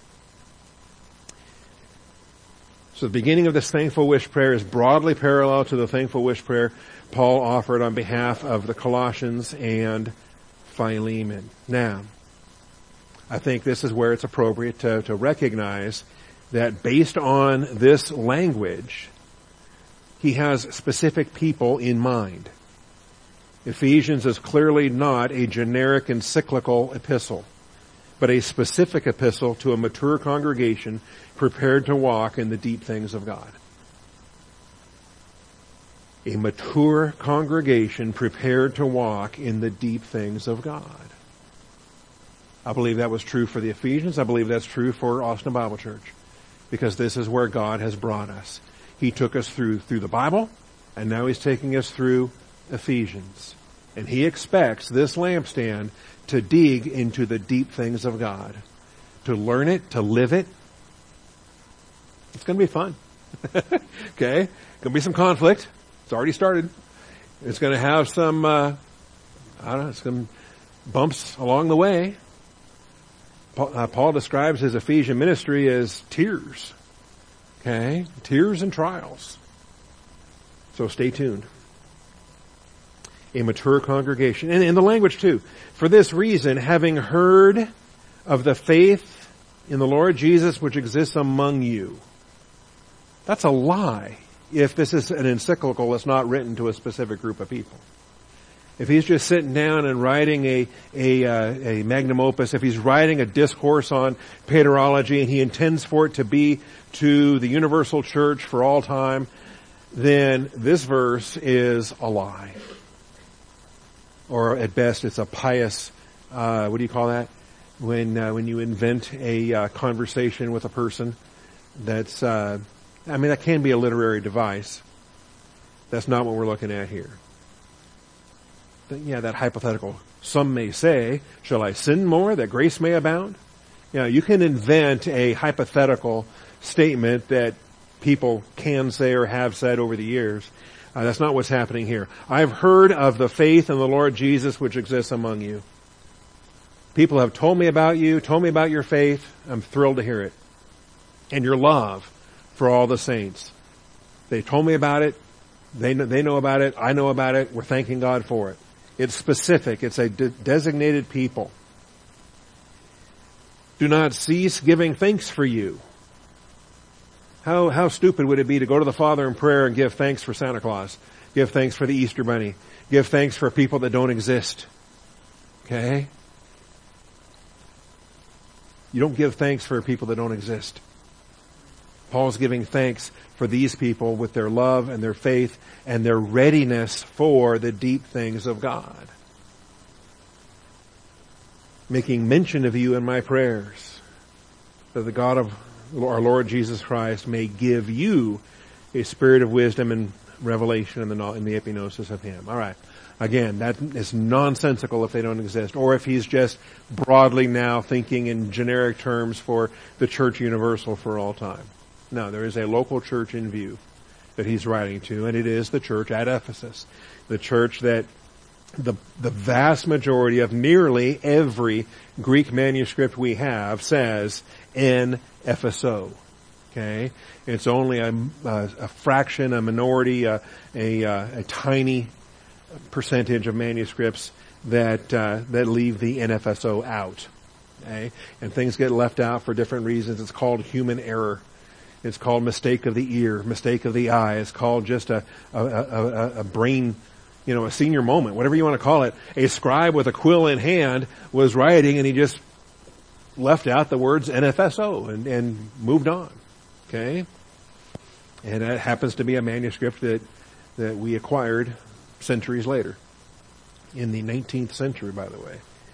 So the beginning of this thankful wish prayer is broadly parallel to the thankful wish prayer Paul offered on behalf of the Colossians and Philemon. Now, I think this is where it's appropriate to, to recognize that based on this language, he has specific people in mind. Ephesians is clearly not a generic encyclical epistle, but a specific epistle to a mature congregation prepared to walk in the deep things of God. A mature congregation prepared to walk in the deep things of God. I believe that was true for the Ephesians. I believe that's true for Austin Bible Church, because this is where God has brought us. He took us through, through the Bible, and now he's taking us through Ephesians. And he expects this lampstand to dig into the deep things of God, to learn it, to live it. It's going to be fun. Okay? Going to be some conflict. It's already started. It's going to have some, uh, I don't know, some bumps along the way. Paul, uh, Paul describes his Ephesian ministry as tears. Okay? Tears and trials. So stay tuned. A mature congregation. And in the language too. For this reason, having heard of the faith in the Lord Jesus which exists among you. That's a lie if this is an encyclical that's not written to a specific group of people. If he's just sitting down and writing a, a, uh, a magnum opus, if he's writing a discourse on paterology and he intends for it to be to the universal church for all time, then this verse is a lie. Or at best, it's a pious, uh, what do you call that? When, uh, when you invent a, uh, conversation with a person that's, uh, I mean, that can be a literary device. That's not what we're looking at here. But yeah, that hypothetical. Some may say, shall I sin more that grace may abound? You know, you can invent a hypothetical statement that people can say or have said over the years. Uh, that's not what's happening here. I've heard of the faith in the Lord Jesus which exists among you. People have told me about you, told me about your faith. I'm thrilled to hear it. And your love for all the saints. They told me about it. They know, they know about it. I know about it. We're thanking God for it. It's specific. It's a de- designated people. Do not cease giving thanks for you. How, how stupid would it be to go to the Father in prayer and give thanks for Santa Claus? Give thanks for the Easter Bunny. Give thanks for people that don't exist. Okay? You don't give thanks for people that don't exist. Paul's giving thanks for these people with their love and their faith and their readiness for the deep things of God. Making mention of you in my prayers, that the God of our Lord Jesus Christ may give you a spirit of wisdom and revelation in the, in the epignosis of Him. All right. Again, that is nonsensical if they don't exist, or if he's just broadly now thinking in generic terms for the church universal for all time. No, there is a local church in view that he's writing to, and it is the church at Ephesus, the church that the the vast majority of nearly every Greek manuscript we have says in Epheso. Okay, it's only a, a, a fraction, a minority, a, a, a tiny percentage of manuscripts that uh, that leave the N F S O out. Okay, and things get left out for different reasons. It's called human error. It's called mistake of the ear, mistake of the eye. It's called just a a, a, a brain, you know, a senior moment, whatever you want to call it. A scribe with a quill in hand was writing, and he just left out the words N F S O and, and moved on. Okay, and that happens to be a manuscript that that we acquired centuries later, in the nineteenth century, by the way,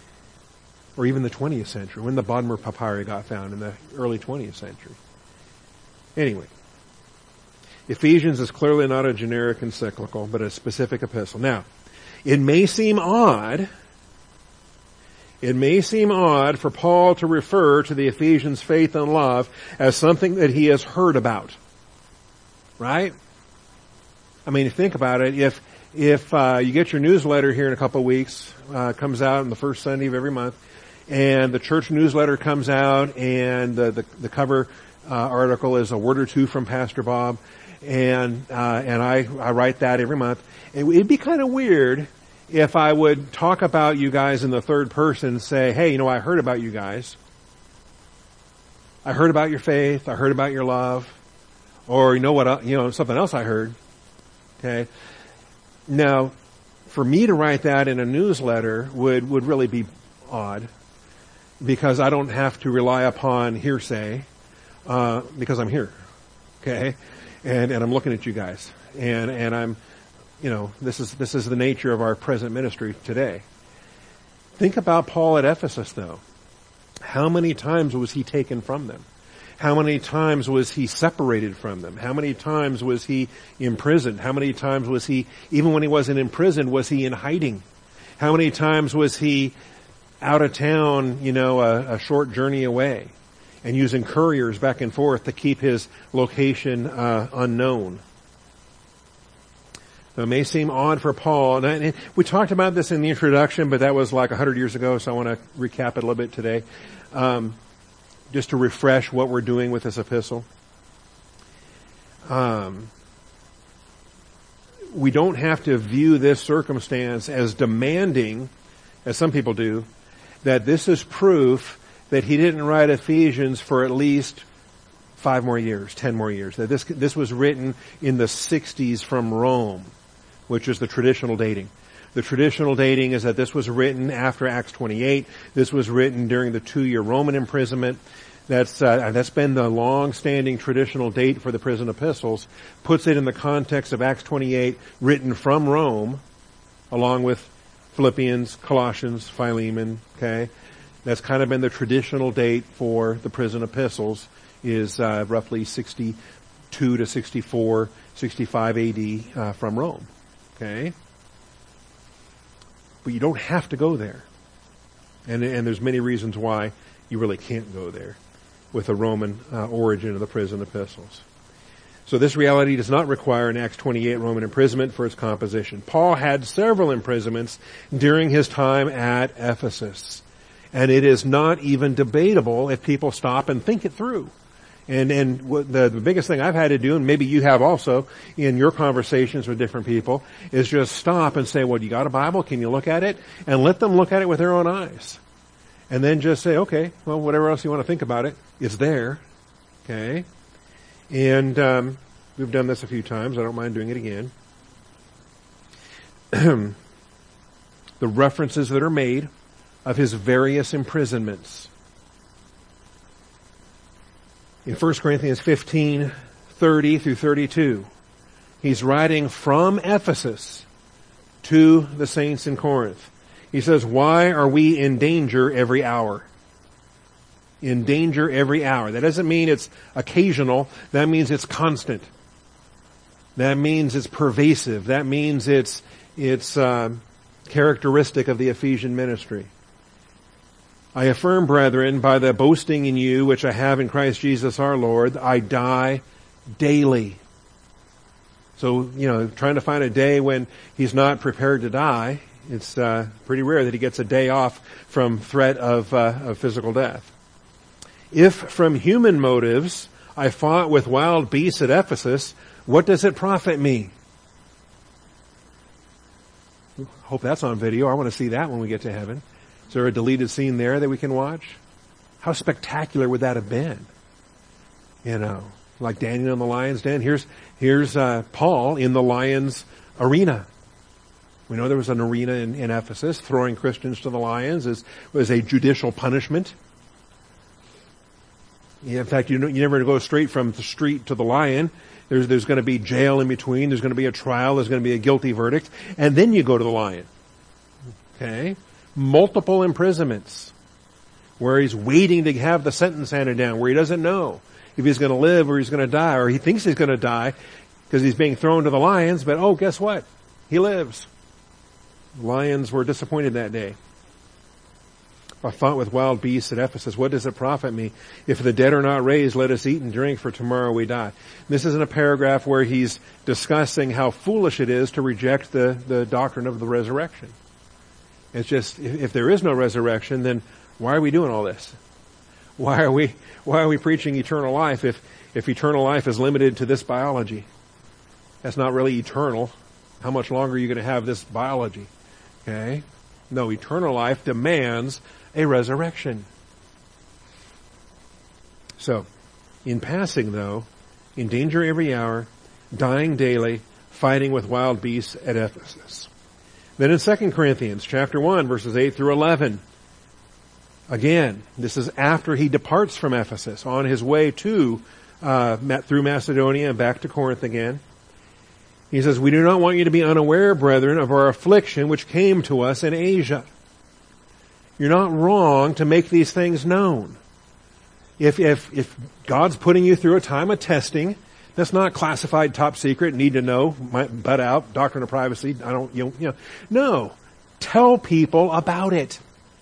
or even the twentieth century, when the Bodmer Papyri got found in the early twentieth century. Anyway, Ephesians is clearly not a generic encyclical, but a specific epistle. Now, it may seem odd, it may seem odd for Paul to refer to the Ephesians' faith and love as something that he has heard about. Right? I mean, think about it. If If uh, you get your newsletter here in a couple of weeks, uh, comes out on the first Sunday of every month, and the church newsletter comes out, and the the, the cover uh, article is a word or two from Pastor Bob, and uh, and I I write that every month. It, it'd be kind of weird if I would talk about you guys in the third person, say, hey, you know, I heard about you guys. I heard about your faith. I heard about your love, or you know what? You know, something else I heard. Okay. Now, for me to write that in a newsletter would, would really be odd, because I don't have to rely upon hearsay, uh, because I'm here. Okay? And, and I'm looking at you guys. And, and I'm, you know, this is, this is the nature of our present ministry today. Think about Paul at Ephesus, though. How many times was he taken from them? How many times was he separated from them? How many times was he imprisoned? How many times was he, even when he wasn't imprisoned, was he in hiding? How many times was he out of town, you know, a, a short journey away, and using couriers back and forth to keep his location uh, unknown? So it may seem odd for Paul, and, I, and we talked about this in the introduction, but that was like a hundred years ago, so I want to recap it a little bit today. Um, just to refresh what we're doing with this epistle. Um, we don't have to view this circumstance as demanding, as some people do, that this is proof that he didn't write Ephesians for at least five more years, ten more years. That this, this was written in the sixties from Rome, which is the traditional dating. The traditional dating is that this was written after Acts twenty-eight. This was written during the two-year Roman imprisonment. That's uh, that's been the long-standing traditional date for the prison epistles. Puts it in the context of Acts twenty-eight, written from Rome, along with Philippians, Colossians, Philemon. Okay, that's kind of been the traditional date for the prison epistles. Is uh, roughly sixty-two sixty-two to sixty-four, sixty-five A D uh, from Rome. Okay? But you don't have to go there. And, and there's many reasons why you really can't go there with the Roman uh, origin of the prison epistles. So this reality does not require an Acts twenty-eight Roman imprisonment for its composition. Paul had several imprisonments during his time at Ephesus. And it is not even debatable if people stop and think it through. And, and what the, the biggest thing I've had to do, and maybe you have also in your conversations with different people, is just stop and say, well, you got a Bible? Can you look at it? And let them look at it with their own eyes. And then just say, okay, well, whatever else you want to think about it, it's there. Okay? And um, we've done this a few times. I don't mind doing it again. The references that are made of his various imprisonments. In First Corinthians fifteen, thirty through thirty-two, he's writing from Ephesus to the saints in Corinth. He says, why are we in danger every hour? In danger every hour. That doesn't mean it's occasional. That means it's constant. That means it's pervasive. That means it's, it's uh, characteristic of the Ephesian ministry. I affirm, brethren, by the boasting in you which I have in Christ Jesus our Lord, I die daily. So, you know, trying to find a day when he's not prepared to die, it's uh, pretty rare that he gets a day off from threat of, uh, of physical death. If from human motives I fought with wild beasts at Ephesus, what does it profit me? Hope that's on video. I want to see that when we get to heaven. Is there a deleted scene there that we can watch? How spectacular would that have been? You know, like Daniel in the lion's den. Here's, here's, uh, Paul in the lion's arena. We know there was an arena in, in Ephesus. Throwing Christians to the lions is, was a judicial punishment. In fact, you know, you never go straight from the street to the lion. There's, there's going to be jail in between. There's going to be a trial. There's going to be a guilty verdict. And then you go to the lion. Okay? Multiple imprisonments where he's waiting to have the sentence handed down, where he doesn't know if he's going to live or he's going to die, or he thinks he's going to die because he's being thrown to the lions, but oh, guess what? He lives. The lions were disappointed that day. I fought with wild beasts at Ephesus. What does it profit me? If the dead are not raised, let us eat and drink, for tomorrow we die. This isn't a paragraph where he's discussing how foolish it is to reject the, the doctrine of the resurrection. It's just, if, if there is no resurrection, then why are we doing all this? Why are we, why are we preaching eternal life if, if eternal life is limited to this biology? That's not really eternal. How much longer are you going to have this biology? Okay? No, eternal life demands a resurrection. So, in passing though, in danger every hour, dying daily, fighting with wild beasts at Ephesus. Then in Second Corinthians chapter one, verses eight through eleven, again, this is after he departs from Ephesus, on his way to, uh, through Macedonia and back to Corinth again. He says, we do not want you to be unaware, brethren, of our affliction which came to us in Asia. You're not wrong to make these things known. If, if, if God's putting you through a time of testing, that's not classified top secret, need to know, might butt out, doctrine of privacy, I don't, you know, you know. No. Tell people about it.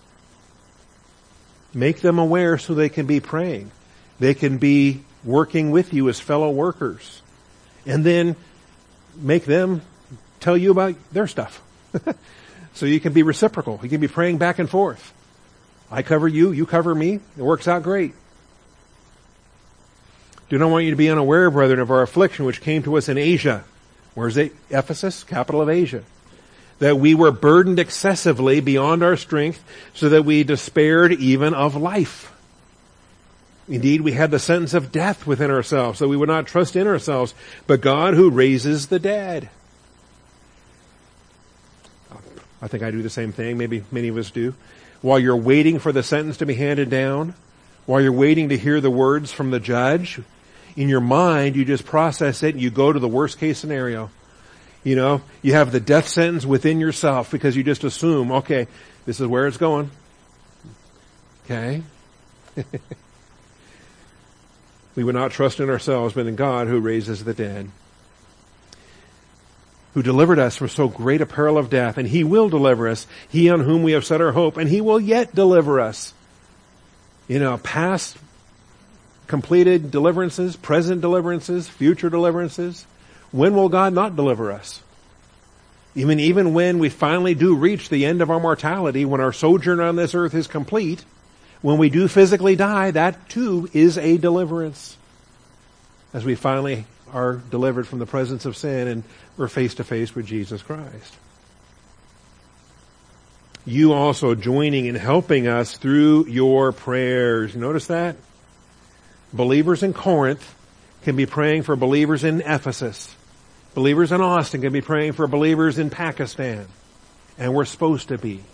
Make them aware so they can be praying. They can be working with you as fellow workers. And then make them tell you about their stuff. So you can be reciprocal. You can be praying back and forth. I cover you, you cover me. It works out great. Do not want you to be unaware, brethren, of our affliction which came to us in Asia. Where's it? Ephesus, capital of Asia. That we were burdened excessively beyond our strength, so that we despaired even of life. Indeed, we had the sentence of death within ourselves, so we would not trust in ourselves, but God who raises the dead. I think I do the same thing. Maybe many of us do. While you're waiting for the sentence to be handed down, while you're waiting to hear the words from the judge, in your mind, you just process it and you go to the worst case scenario. You know, you have the death sentence within yourself because you just assume, okay, this is where it's going. Okay? We would not trust in ourselves, but in God who raises the dead, who delivered us from so great a peril of death, and he will deliver us, he on whom we have set our hope, and he will yet deliver us. You know, past completed deliverances, present deliverances, future deliverances. When will God not deliver us? Even, even when we finally do reach the end of our mortality, when our sojourn on this earth is complete, when we do physically die, that too is a deliverance. As we finally are delivered from the presence of sin and we're face to face with Jesus Christ. You also joining and helping us through your prayers. Notice that? Believers in Corinth can be praying for believers in Ephesus. Believers in Austin can be praying for believers in Pakistan. And we're supposed to be.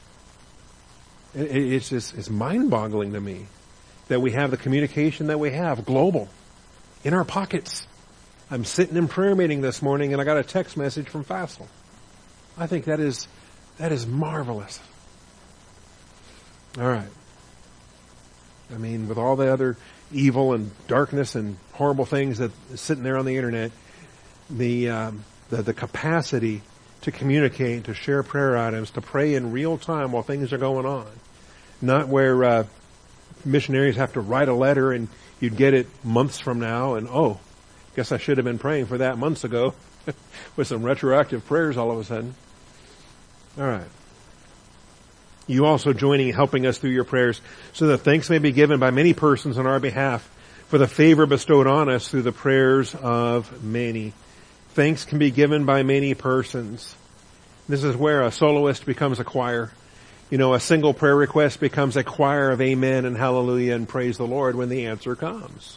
It's just, it's mind-boggling to me that we have the communication that we have, global, in our pockets. I'm sitting in prayer meeting this morning and I got a text message from Faisal. I think that is, that is marvelous. All right. I mean, with all the other evil and darkness and horrible things that is sitting there on the internet, the, um, the, the capacity to communicate, to share prayer items, to pray in real time while things are going on. Not where uh, missionaries have to write a letter and you'd get it months from now and, oh, guess I should have been praying for that months ago with some retroactive prayers all of a sudden. All right. You also joining, helping us through your prayers so that thanks may be given by many persons on our behalf for the favor bestowed on us through the prayers of many. Thanks can be given by many persons. This is where a soloist becomes a choir. You know, a single prayer request becomes a choir of amen and hallelujah and praise the Lord when the answer comes.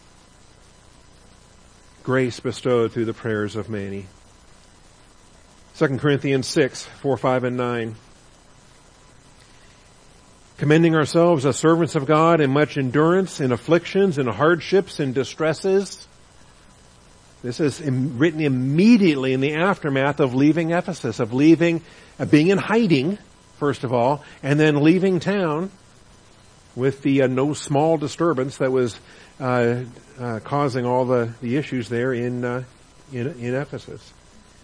Grace bestowed through the prayers of many. Second Corinthians six, four, five, and nine. Commending ourselves as servants of God in much endurance, in afflictions, in hardships, in distresses. This is written immediately in the aftermath of leaving Ephesus, of leaving, of being in hiding, first of all, and then leaving town with the uh, no small disturbance that was uh, uh, causing all the, the issues there in, uh, in in Ephesus.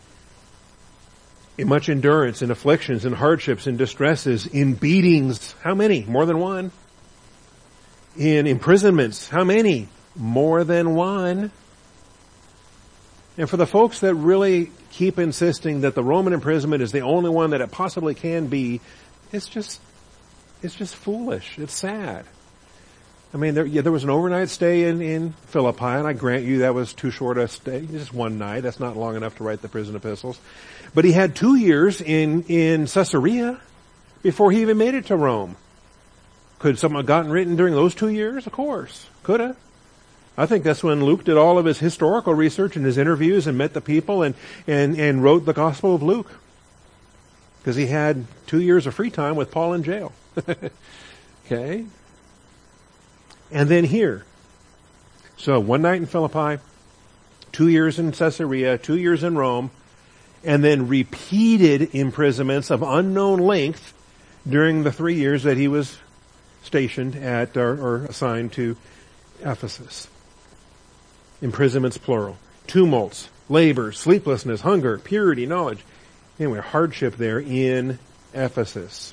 In much endurance, in afflictions, in hardships, in distresses, in beatings. How many? More than one. In imprisonments. How many? More than one. And for the folks that really keep insisting that the Roman imprisonment is the only one that it possibly can be, it's just, it's just foolish. It's sad. I mean, there, yeah, there was an overnight stay in, in Philippi, and I grant you that was too short a stay. Just one night. That's not long enough to write the prison epistles. But he had two years in, in Caesarea before he even made it to Rome. Could something have gotten written during those two years? Of course. Could have. I think that's when Luke did all of his historical research and his interviews and met the people and, and, and wrote the Gospel of Luke. Because he had two years of free time with Paul in jail. Okay? And then here. So one night in Philippi, two years in Caesarea, two years in Rome, and then repeated imprisonments of unknown length during the three years that he was stationed at or, or assigned to Ephesus. Imprisonments plural. Tumults, labor, sleeplessness, hunger, purity, knowledge. Anyway, hardship there in Ephesus.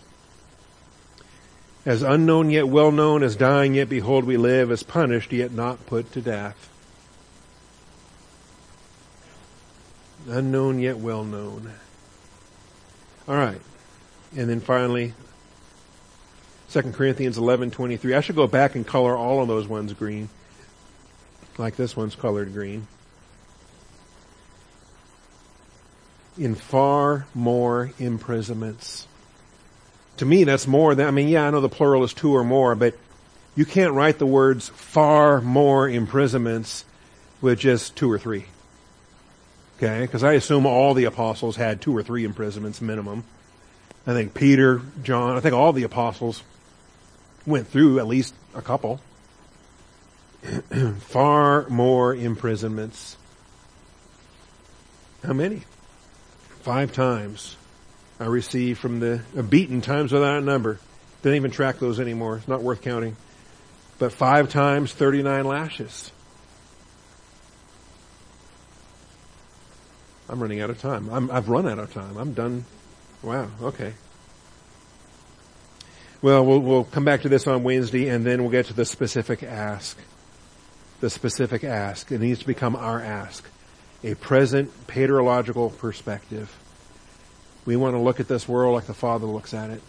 As unknown yet well known, as dying yet behold we live, as punished yet not put to death. Unknown yet well known. All right. And then finally, Second Corinthians eleven twenty-three. I should go back and color all of those ones green. Like this one's colored green. In far more imprisonments. To me, that's more than, I mean, yeah, I know the plural is two or more, but you can't write the words far more imprisonments with just two or three. Okay? Because I assume all the apostles had two or three imprisonments minimum. I think Peter, John, I think all the apostles went through at least a couple. Far more imprisonments. How many? Five times I received from the, uh, beaten times without a number. Didn't even track those anymore. It's not worth counting. but five times thirty-nine lashes. I'm running out of time. I'm, I've run out of time. I'm done. Wow. Okay. Well, well, we'll come back to this on Wednesday, and then we'll get to the specific ask. The specific ask. It needs to become our ask. A present paterological perspective. We want to look at this world like the Father looks at it.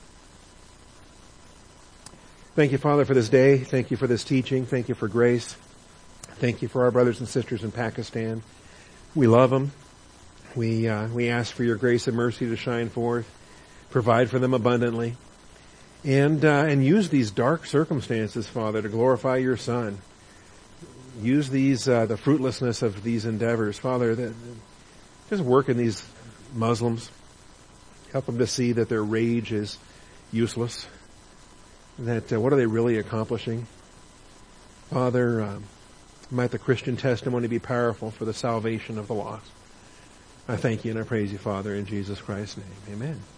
Thank you, Father, for this day. Thank you for this teaching. Thank you for grace. Thank you for our brothers and sisters in Pakistan. We love them. We uh, we ask for your grace and mercy to shine forth. Provide for them abundantly. And uh, and use these dark circumstances, Father, to glorify your Son. Use these uh, the fruitlessness of these endeavors, Father. That just work in these Muslims. Help them to see that their rage is useless. That uh, what are they really accomplishing? Father, um, might the Christian testimony be powerful for the salvation of the lost. I thank you and I praise you, Father, in Jesus Christ's name. Amen.